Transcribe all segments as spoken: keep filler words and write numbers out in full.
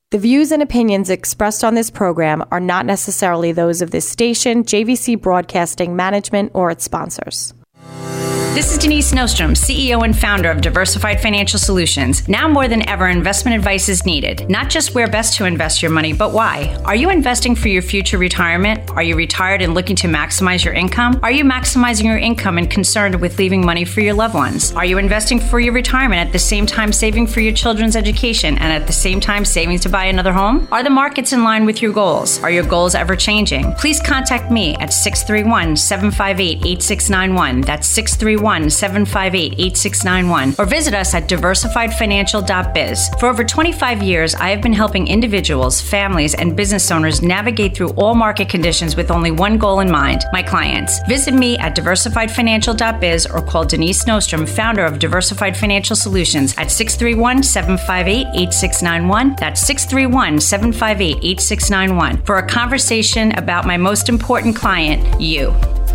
The views and opinions expressed on this program are not necessarily those of this station, J V C Broadcasting Management, or its sponsors. This is Denise Nostrom, C E O and founder of Diversified Financial Solutions. Now more than ever, investment advice is needed. Not just where best to invest your money, but why. Are you investing for your future retirement? Are you retired and looking to maximize your income? Are you maximizing your income and concerned with leaving money for your loved ones? Are you investing for your retirement at the same time saving for your children's education and at the same time saving to buy another home? Are the markets in line with your goals? Are your goals ever changing? Please contact me at six three one, seven five eight, eight six nine one. That's six three one, seven five eight, eight six nine one, or visit us at diversified financial dot biz. For over twenty-five years, I have been helping individuals, families, and business owners navigate through all market conditions with only one goal in mind, my clients. Visit me at diversified financial dot biz or call Denise Nostrom, founder of Diversified Financial Solutions, at six three one, seven five eight, eight six nine one. That's six three one, seven five eight, eight six nine one for a conversation about my most important client, you.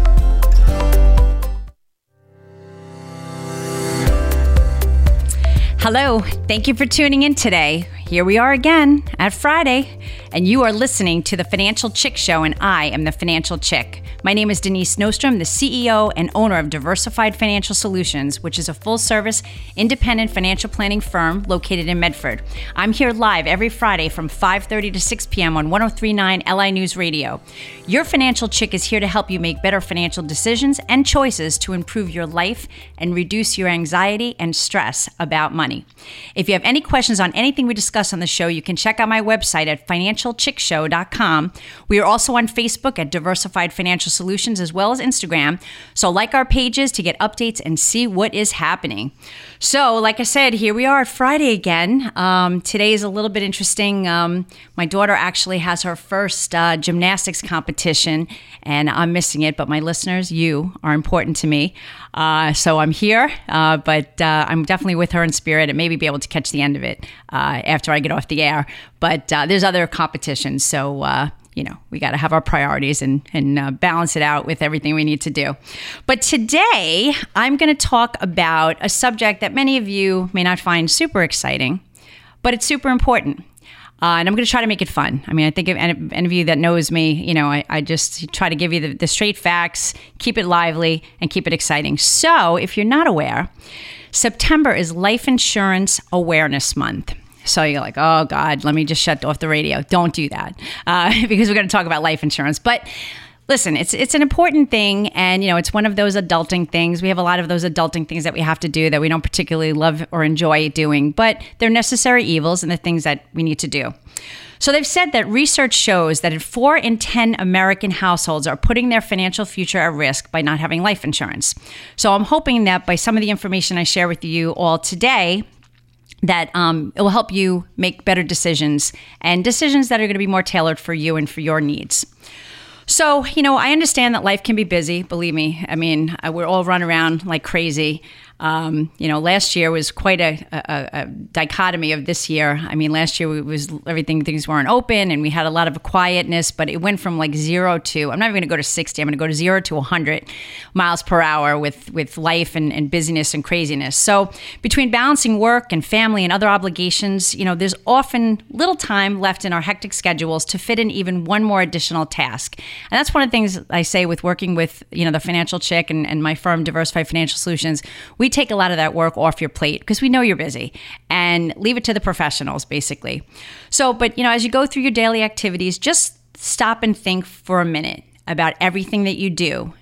Hello, thank you for tuning in today. Here we are again at Friday, and you are listening to the Financial Chick Show, and I am the Financial Chick. My name is Denise Nostrom, the C E O and owner of Diversified Financial Solutions, which is a full-service, independent financial planning firm located in Medford. I'm here live every Friday from five thirty to six p.m. on one oh three point nine L I News Radio. Your Financial Chick is here to help you make better financial decisions and choices to improve your life and reduce your anxiety and stress about money. If you have any questions on anything we discuss on the show, you can check out my website at financial chick show dot com. We are also on Facebook at Diversified Financial Solutions as well as Instagram. So like our pages to get updates and see what is happening. So like I said, here we are Friday again. Um, today is a little bit interesting. Um, my daughter actually has her first uh, gymnastics competition and I'm missing it, but my listeners, you are important to me. Uh, so I'm here, uh, but uh, I'm definitely with her in spirit and maybe be able to catch the end of it uh, after I get off the air. But uh, there's other competitions, so uh, you know, we got to have our priorities and, and uh, balance it out with everything we need to do. But today, I'm going to talk about a subject that many of you may not find super exciting, but it's super important. Uh, and I'm going to try to make it fun. I mean, I think if any, any of you that knows me, you know, I, I just try to give you the, the straight facts, keep it lively, and keep it exciting. So if you're not aware, September is Life Insurance Awareness Month. So you're like, oh, God, let me just shut off the radio. Don't do that uh, because we're going to talk about life insurance. But listen, it's it's an important thing. And, you know, it's one of those adulting things. We have a lot of those adulting things that we have to do that we don't particularly love or enjoy doing. But they're necessary evils and the things that we need to do. So they've said that research shows that four in ten American households are putting their financial future at risk by not having life insurance. So I'm hoping that by some of the information I share with you all today, that um, it will help you make better decisions and decisions that are going to be more tailored for you and for your needs. So, you know, I understand that life can be busy. Believe me. I mean, we're all run around like crazy. Um, you know, last year was quite a, a, a dichotomy of this year. I mean, last year it was everything, things weren't open and we had a lot of quietness, but it went from like zero to, I'm not even going to go to sixty, I'm going to go to zero to one hundred miles per hour with, with life and, and busyness and craziness. So between balancing work and family and other obligations, you know, there's often little time left in our hectic schedules to fit in even one more additional task. And that's one of the things I say with working with, you know, the Financial Chick and, and my firm, Diversified Financial Solutions. We take a lot of that work off your plate because we know you're busy and leave it to the professionals, basically. So, but, you know, as you go through your daily activities, just stop and think for a minute about everything that you do,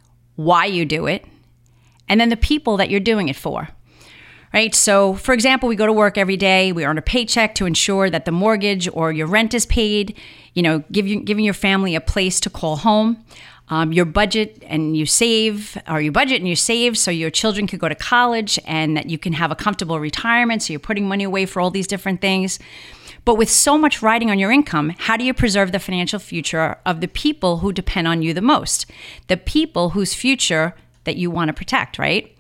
why you do it, and then the people that you're doing it for. Right? So, for example, we go to work every day. We earn a paycheck to ensure that the mortgage or your rent is paid, you know, give you, giving your family a place to call home. Um, your budget and you save, or you budget and you save so your children could go to college and that you can have a comfortable retirement. So you're putting money away for all these different things. But with so much riding on your income, how do you preserve the financial future of the people who depend on you the most? The people whose future that you want to protect, right?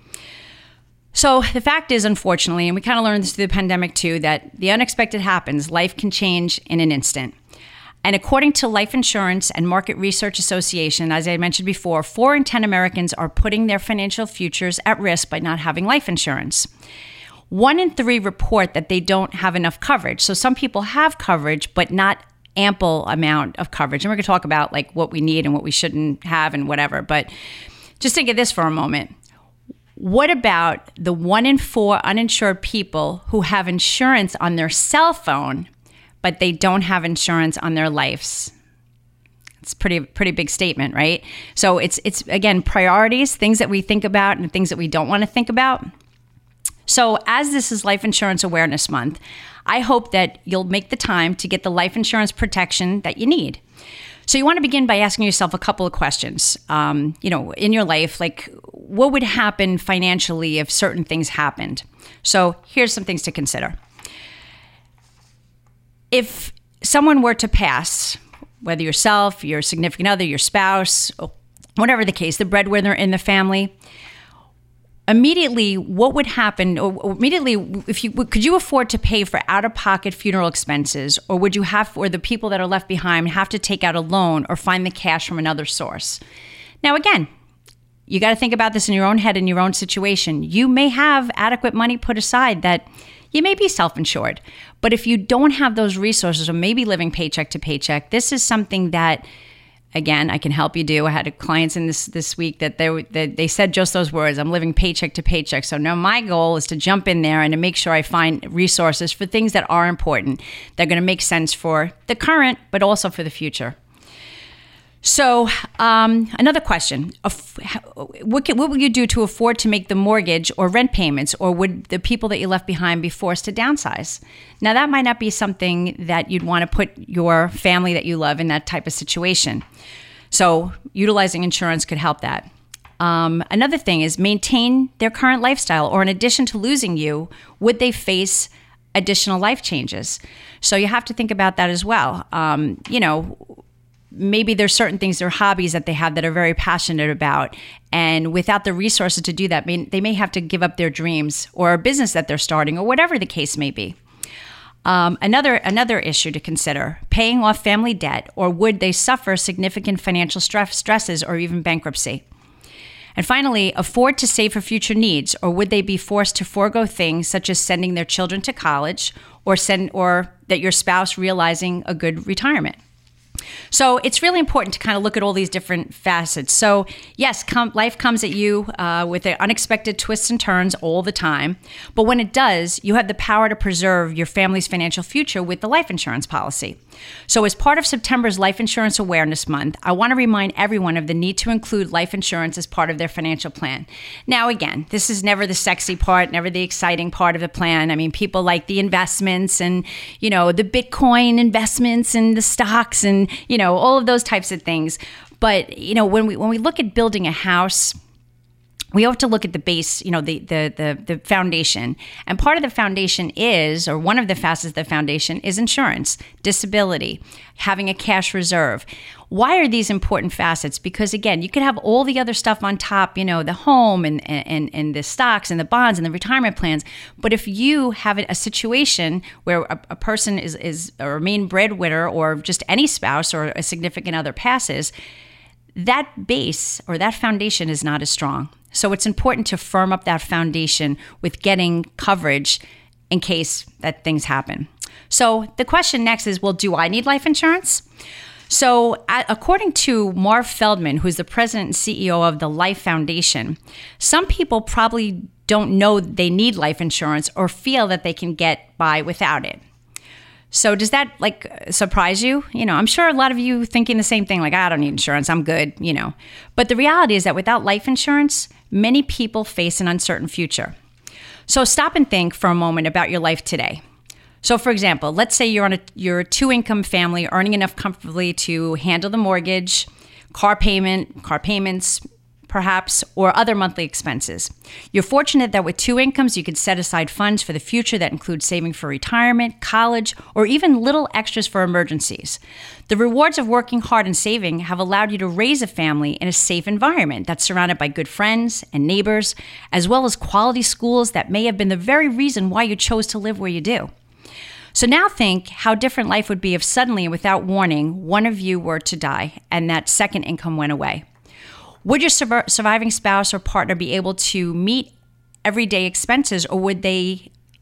So the fact is, unfortunately, and we kind of learned this through the pandemic too, that the unexpected happens. Life can change in an instant. And according to Life Insurance and Market Research Association, as I mentioned before, four in ten Americans are putting their financial futures at risk by not having life insurance. one in three report that they don't have enough coverage. So some people have coverage, but not ample amount of coverage. And we're going to talk about like what we need and what we shouldn't have and whatever. But just think of this for a moment. What about the one in four uninsured people who have insurance on their cell phone, but they don't have insurance on their lives? It's a pretty, pretty big statement, right? So it's, it's again, priorities, things that we think about and things that we don't want to think about. So as this is Life Insurance Awareness Month, I hope that you'll make the time to get the life insurance protection that you need. So you want to begin by asking yourself a couple of questions. Um, you know, in your life, like what would happen financially if certain things happened? So here's some things to consider. If someone were to pass, whether yourself, your significant other, your spouse, whatever the case, the breadwinner in the family, immediately, what would happen? Or immediately, if you could you afford to pay for out-of-pocket funeral expenses, or would you have, or the people that are left behind have to take out a loan or find the cash from another source? Now, again, you got to think about this in your own head, in your own situation. You may have adequate money put aside that you may be self-insured, but if you don't have those resources, or maybe living paycheck to paycheck, this is something that, again, I can help you do. I had clients in this this week that they that they said just those words, I'm living paycheck to paycheck. So now my goal is to jump in there and to make sure I find resources for things that are important. They're going to make sense for the current, but also for the future. So um, another question, what, can, what will you do to afford to make the mortgage or rent payments, or would the people that you left behind be forced to downsize? Now, that might not be something that you'd want to put your family that you love in that type of situation. So utilizing insurance could help that. Um, another thing is maintain their current lifestyle, or in addition to losing you, would they face additional life changes? So you have to think about that as well. Um, you know, maybe there's certain things, their hobbies that they have that are very passionate about. And without the resources to do that, they may have to give up their dreams or a business that they're starting, or whatever the case may be. Um, another another issue to consider, paying off family debt, or would they suffer significant financial stress, stresses or even bankruptcy? And finally, afford to save for future needs, or would they be forced to forego things such as sending their children to college, or send or that your spouse realizing a good retirement? So it's really important to kind of look at all these different facets. So yes, com- life comes at you uh, with unexpected twists and turns all the time. But when it does, you have the power to preserve your family's financial future with the life insurance policy. So as part of September's Life Insurance Awareness Month, I want to remind everyone of the need to include life insurance as part of their financial plan. Now, again, this is never the sexy part, never the exciting part of the plan. I mean, people like the investments and, you know, the Bitcoin investments and the stocks and, you know, all of those types of things. But, you know, when we when we look at building a house, we have to look at the base, you know, the, the the the foundation. And part of the foundation is, or one of the facets of the foundation is insurance, disability, having a cash reserve. Why are these important facets? Because again, you could have all the other stuff on top, you know, the home and and and the stocks and the bonds and the retirement plans. But if you have a situation where a, a person is is or a main breadwinner, or just any spouse or a significant other passes, that base or that foundation is not as strong. So it's important to firm up that foundation with getting coverage in case that things happen. So the question next is, well, do I need life insurance? So uh, according to Marv Feldman, who's the president and C E O of the Life Foundation, some people probably don't know they need life insurance or feel that they can get by without it. So does that like surprise you? You know, I'm sure a lot of you thinking the same thing, like, I don't need insurance, I'm good, you know. But the reality is that without life insurance, many people face an uncertain future. So stop and think for a moment about your life today. So for example, let's say you're on a you're a two-income family earning enough comfortably to handle the mortgage, car payment, car payments, perhaps, or other monthly expenses. You're fortunate that with two incomes, you can set aside funds for the future that include saving for retirement, college, or even little extras for emergencies. The rewards of working hard and saving have allowed you to raise a family in a safe environment that's surrounded by good friends and neighbors, as well as quality schools that may have been the very reason why you chose to live where you do. So now think how different life would be if suddenly and without warning, one of you were to die and that second income went away. Would your surviving spouse or partner be able to meet everyday expenses, or would they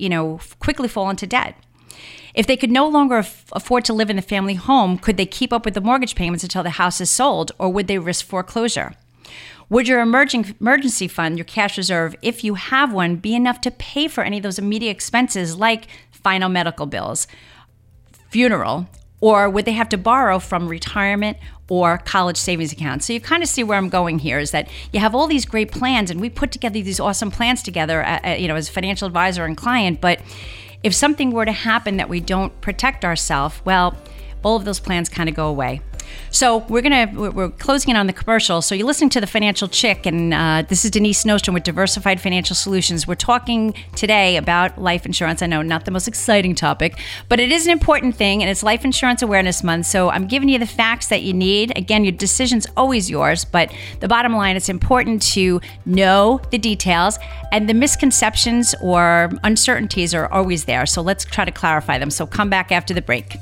you know, quickly fall into debt. If they could no longer af- afford to live in the family home, could they keep up with the mortgage payments until the house is sold, or would they risk foreclosure? Would your emerging emergency fund, your cash reserve, if you have one, be enough to pay for any of those immediate expenses like final medical bills, funeral, or would they have to borrow from retirement or college savings accounts? So you kind of see where I'm going here is that you have all these great plans, and we put together these awesome plans together, uh, you know, as a financial advisor and client, but if something were to happen that we don't protect ourselves, well, all of those plans kind of go away. So we're gonna we're closing in on the commercial. So you're listening to The Financial Chick, and uh, this is Denise Nostrom with Diversified Financial Solutions. We're talking today about life insurance. I know, not the most exciting topic, but it is an important thing, and it's Life Insurance Awareness Month. So I'm giving you the facts that you need. Again, your decision's always yours, but the bottom line, it's important to know the details, and the misconceptions or uncertainties are always there. So let's try to clarify them. So come back after the break.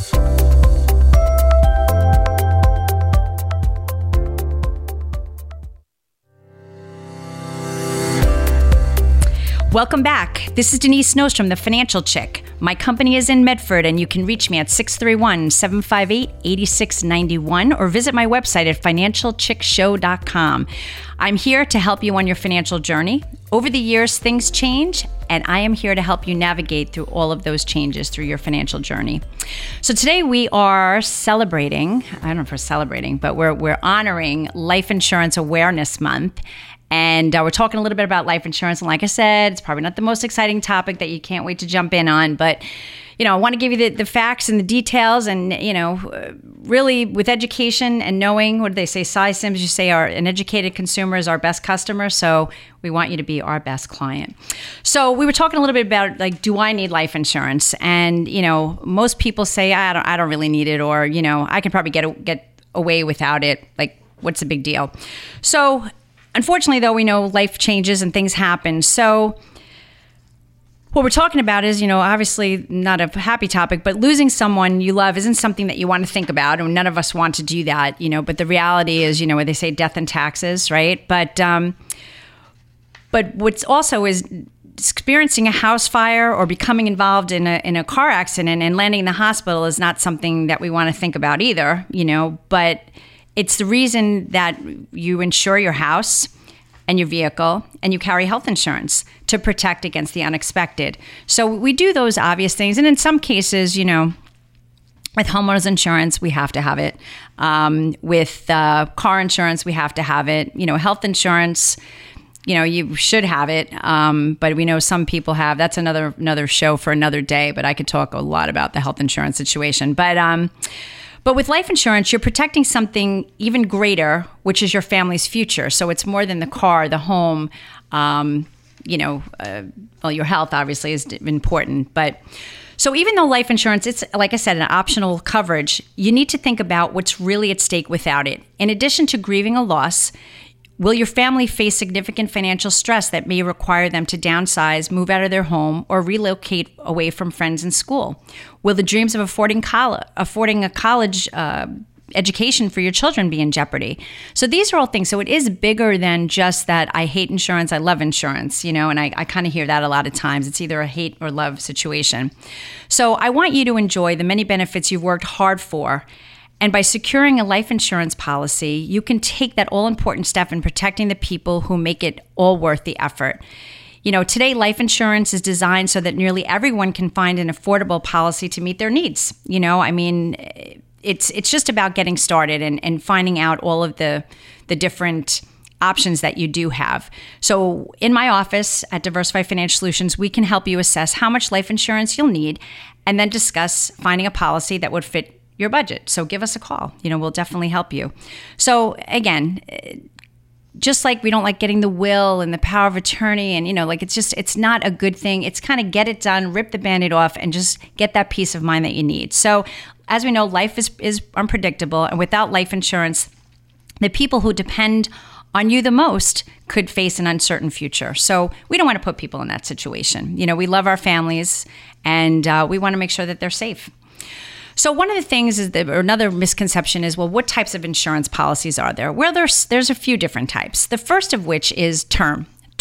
Welcome back. This is Denise Nostrom, The Financial Chick. My company is in Medford, and you can reach me at six three one, seven five eight, eight six nine one or visit my website at financial chick show dot com. I'm here to help you on your financial journey. Over the years, things change, and I am here to help you navigate through all of those changes through your financial journey. So today we are celebrating, I don't know if we're celebrating, but we're we're honoring Life Insurance Awareness Month. And uh, we're talking a little bit about life insurance. And like I said, it's probably not the most exciting topic that you can't wait to jump in on. But, you know, I want to give you the, the facts and the details. And, you know, uh, really with education and knowing, what do they say? Cy Sims, you say our, an educated consumer is our best customer. So we want you to be our best client. So we were talking a little bit about, like, do I need life insurance? And, you know, most people say, I don't, I don't really need it. Or, you know, I can probably get get away without it. Like, what's the big deal? So unfortunately, though, we know life changes and things happen. So what we're talking about is, you know, obviously not a happy topic, but losing someone you love isn't something that you want to think about. And none of us want to do that, you know, but the reality is, you know, where they say death and taxes, right? But, um, but what's also is experiencing a house fire or becoming involved in a, in a car accident and landing in the hospital is not something that we want to think about either, you know, but it's the reason that you insure your house and your vehicle and you carry health insurance to protect against the unexpected. So we do those obvious things. And in some cases, you know, with homeowners insurance, we have to have it. Um, with uh, car insurance, we have to have it. You know, health insurance, you know, you should have it. Um, but we know some people have. That's another another show for another day. But I could talk a lot about the health insurance situation. But um But with life insurance, you're protecting something even greater, which is your family's future. So it's more than the car, the home, um, you know, uh, well, your health obviously is important. But so even though life insurance, it's, like I said, an optional coverage, you need to think about what's really at stake without it. In addition to grieving a loss, will your family face significant financial stress that may require them to downsize, move out of their home, or relocate away from friends and school? Will the dreams of affording college, affording a college uh, education for your children be in jeopardy? So these are all things. So it is bigger than just that I hate insurance, I love insurance, you know, and I, I kind of hear that a lot of times. It's either a hate or love situation. So I want you to enjoy the many benefits you've worked hard for. And by securing a life insurance policy, you can take that all-important step in protecting the people who make it all worth the effort. You know, today life insurance is designed so that nearly everyone can find an affordable policy to meet their needs. You know, I mean, it's it's just about getting started and, and finding out all of the the different options that you do have. So in my office at Diversified Financial Solutions, we can help you assess how much life insurance you'll need and then discuss finding a policy that would fit your budget. So give us a call. You know, we'll definitely help you. So again, just like we don't like getting the will and the power of attorney and, you know, like it's just, it's not a good thing. It's kind of get it done, rip the Band-Aid off and just get that peace of mind that you need. So as we know, life is, is unpredictable. And without life insurance, the people who depend on you the most could face an uncertain future. So we don't want to put people in that situation. You know, we love our families and uh, we want to make sure that they're safe. So one of the things is that, or another misconception is, well, what types of insurance policies are there? Well, there's there's a few different types. The first of which is term.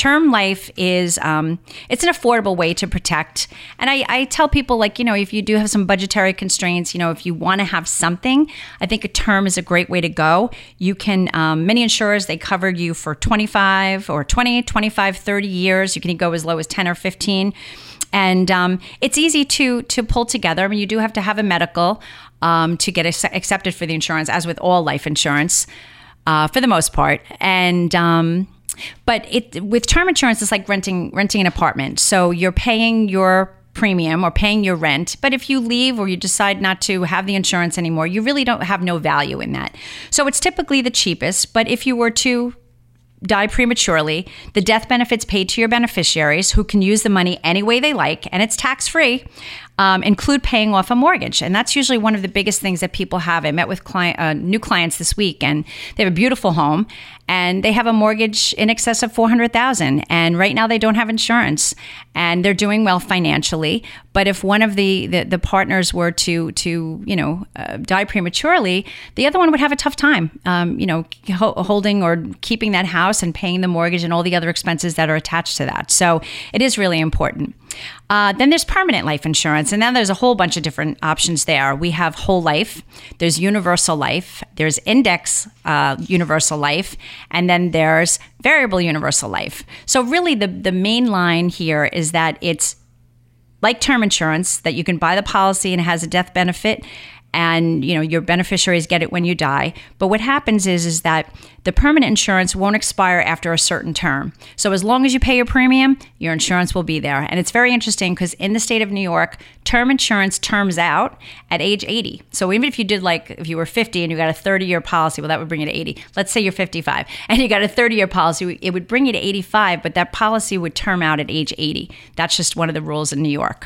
term life is, um, it's an affordable way to protect. And I, I tell people, like, you know, if you do have some budgetary constraints, you know, if you want to have something, I think a term is a great way to go. You can, um, many insurers, they cover you for twenty-five or twenty, twenty-five, thirty years. You can go as low as ten or fifteen. And um, it's easy to to pull together. I mean, you do have to have a medical um, to get ac- accepted for the insurance, as with all life insurance, uh, for the most part. And um, but it with term insurance, it's like renting renting an apartment. So you're paying your premium or paying your rent, but if you leave or you decide not to have the insurance anymore, you really don't have no value in that. So it's typically the cheapest. But if you were to die prematurely, the death benefits paid to your beneficiaries, who can use the money any way they like, and it's tax-free, um, include paying off a mortgage. And that's usually one of the biggest things that people have. I met with client, uh, new clients this week, and they have a beautiful home, and they have a mortgage in excess of four hundred thousand dollars. And right now they don't have insurance, and they're doing well financially. But if one of the, the, the partners were to, to you know, uh, die prematurely, the other one would have a tough time, um, you know, ho- holding or keeping that house and paying the mortgage and all the other expenses that are attached to that. So it is really important. Uh, then there's permanent life insurance, and then there's a whole bunch of different options there. We have whole life, there's universal life, there's index uh, universal life, and then there's variable universal life. So really the, the main line here is that it's like term insurance, that you can buy the policy and it has a death benefit, and you know your beneficiaries get it when you die. But what happens is is that the permanent insurance won't expire after a certain term. So as long as you pay your premium, your insurance will be there. And it's very interesting because in the state of New York, term insurance terms out at age eighty. So even if you did, like, if you were fifty and you got a thirty-year policy, well, that would bring you to eighty. Let's say you're fifty-five and you got a thirty-year policy, it would bring you to eighty-five, but that policy would term out at age eighty. That's just one of the rules in New York.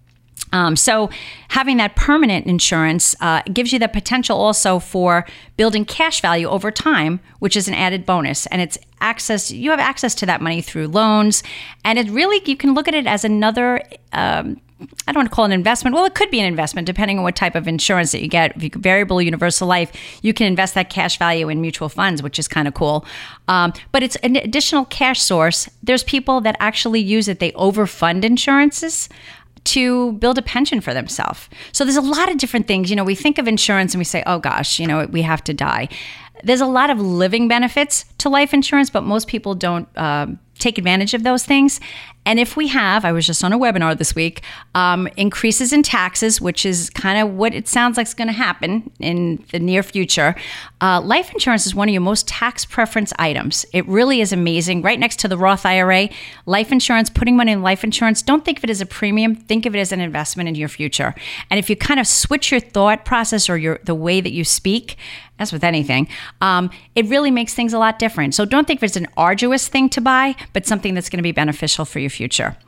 Um, so having that permanent insurance uh, gives you the potential also for building cash value over time, which is an added bonus. And it's access, you have access to that money through loans. And it really, you can look at it as another, um, I don't want to call it an investment. Well, it could be an investment depending on what type of insurance that you get. If you variable universal life, you can invest that cash value in mutual funds, which is kind of cool. Um, but it's an additional cash source. There's people that actually use it. They overfund insurances to build a pension for themselves. So there's a lot of different things. You know, we think of insurance and we say, oh gosh, you know, we have to die. There's a lot of living benefits to life insurance, but most people don't uh, take advantage of those things. And if we have, I was just on a webinar this week, um, increases in taxes, which is kind of what it sounds like is going to happen in the near future. Uh, life insurance is one of your most tax preference items. It really is amazing. Right next to the Roth I R A, life insurance, putting money in life insurance, don't think of it as a premium. Think of it as an investment in your future. And if you kind of switch your thought process or your the way that you speak, as with anything, um, it really makes things a lot different. So don't think of it as an arduous thing to buy, but something that's going to be beneficial for your future.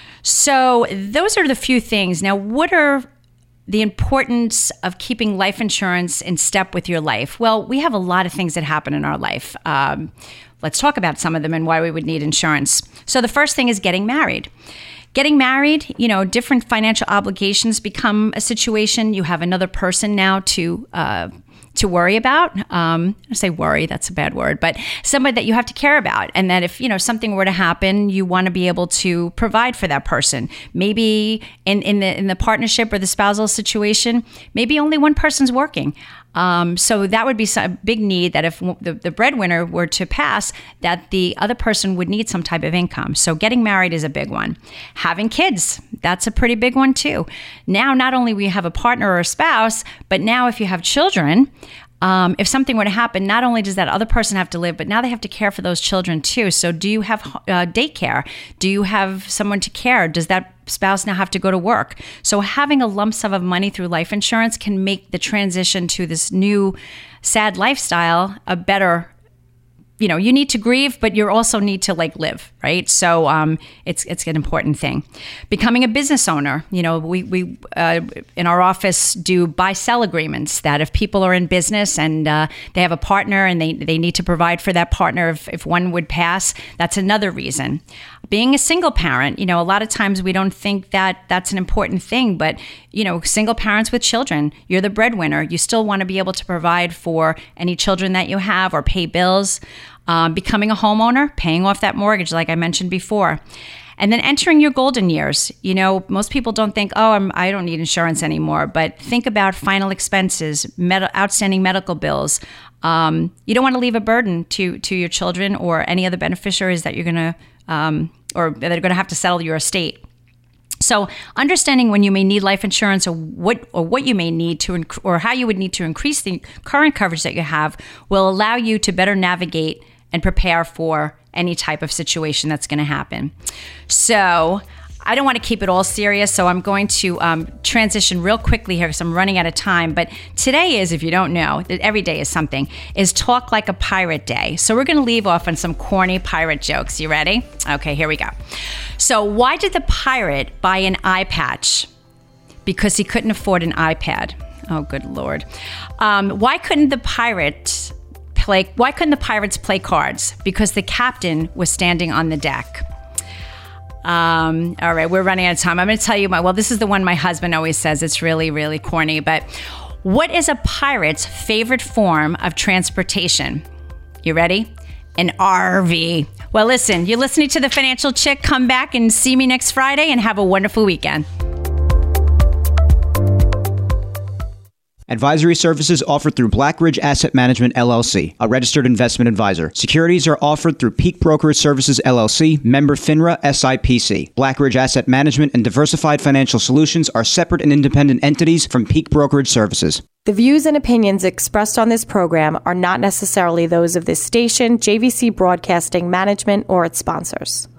So those are the few things. Now, what are the importance of keeping life insurance in step with your life? Well, we have a lot of things that happen in our life. Um, let's talk about some of them and why we would need insurance. So the first thing is getting married. Getting married, you know, different financial obligations become a situation. You have another person now to uh, to worry about. Um, I say worry, that's a bad word, but somebody that you have to care about. And that if, you know, something were to happen, you want to be able to provide for that person. Maybe in, in the in the partnership or the spousal situation, maybe only one person's working. Um, so that would be a big need that if the, the breadwinner were to pass, that the other person would need some type of income. So getting married is a big one. Having kids, that's a pretty big one too. Now, not only we have a partner or a spouse, but now if you have children, Um, if something were to happen, not only does that other person have to live, but now they have to care for those children too. So do you have uh, daycare? Do you have someone to care? Does that spouse now have to go to work? So having a lump sum of money through life insurance can make the transition to this new sad lifestyle a better, you know, you need to grieve, but you also need to like live, right? So um, it's it's an important thing. Becoming a business owner, you know, we we uh, in our office do buy-sell agreements that if people are in business and uh, they have a partner and they, they need to provide for that partner if, if one would pass, that's another reason. Being a single parent, you know, a lot of times we don't think that that's an important thing, but, you know, single parents with children, you're the breadwinner. You still want to be able to provide for any children that you have or pay bills. um, becoming a homeowner, paying off that mortgage like I mentioned before. And then entering your golden years. You know, most people don't think, oh, I'm, I don't need insurance anymore. But think about final expenses, med- outstanding medical bills. Um, you don't want to leave a burden to to your children or any other beneficiaries that you're going to, um, or that are going to have to settle your estate. So understanding when you may need life insurance or what or what you may need to, inc- or how you would need to increase the current coverage that you have will allow you to better navigate and prepare for any type of situation that's going to happen. So I don't want to keep it all serious, so I'm going to um, transition real quickly here because I'm running out of time. But today is, if you don't know, every day is something, is Talk Like a Pirate Day. So we're going to leave off on some corny pirate jokes. You ready? Okay, here we go. So why did the pirate buy an eye patch? Because he couldn't afford an iPad. Oh, good Lord. Um, why couldn't the pirate... Play, why couldn't the pirates play cards? Because the captain was standing on the deck. Um, all right, we're running out of time. I'm going to tell you my, well, this is the one my husband always says. It's really, really corny. But what is a pirate's favorite form of transportation? You ready? An R V. Well, listen, you're listening to The Financial Chick. Come back and see me next Friday and have a wonderful weekend. Advisory services offered through Blackridge Asset Management, L L C, a registered investment advisor. Securities are offered through Peak Brokerage Services, L L C, member FINRA, S I P C. Blackridge Asset Management and Diversified Financial Solutions are separate and independent entities from Peak Brokerage Services. The views and opinions expressed on this program are not necessarily those of this station, J V C Broadcasting Management, or its sponsors.